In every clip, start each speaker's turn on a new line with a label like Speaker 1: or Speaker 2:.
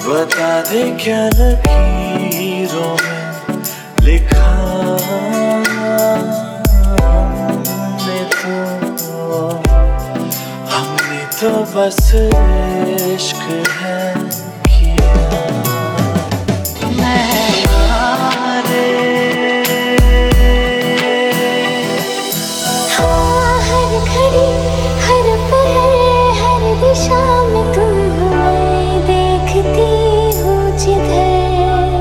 Speaker 1: बता दे क्या लकीरों में लिखा हमने तो बस इश्क है किया।
Speaker 2: हाँ, हर घड़ी हर पल हर दिशा में तुम्हें देखती हूँ जिधर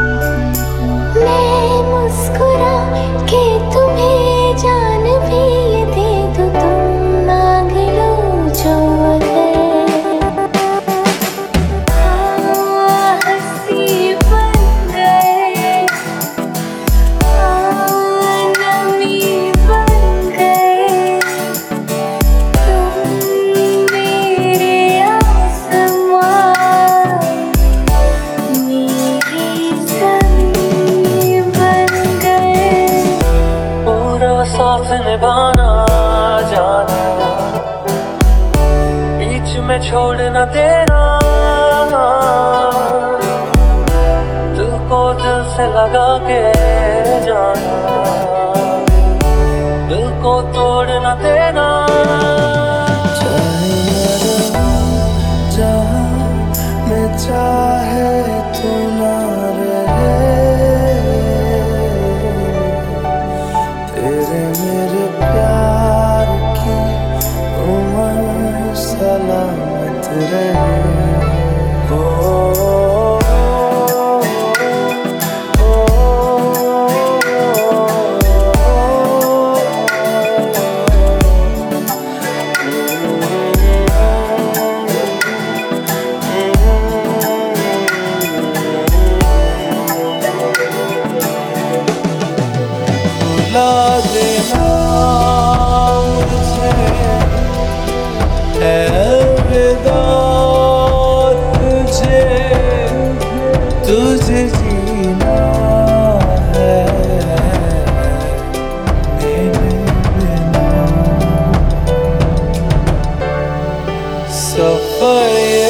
Speaker 2: मैं मुस्कुरा के तुम्हें जान भी दे दूँ तुम मांग लो जो अगर। हाँ, हंसी बन गए नमी बन गए तुम मेरे आसमां मेरी ज़मीं बन गए।
Speaker 1: पूरा साथ निभाना जाना बीच में छोड़ न देना दिल को दिल से लगा के जाना दिल को तोड़ न देना। चाहे तू ना रहे तेरे मेरे प्यार की उम्र सलामत रहे। भुला देना मुझे है अलविदा तुझे तुझे जीना है मेरे बिना। सफर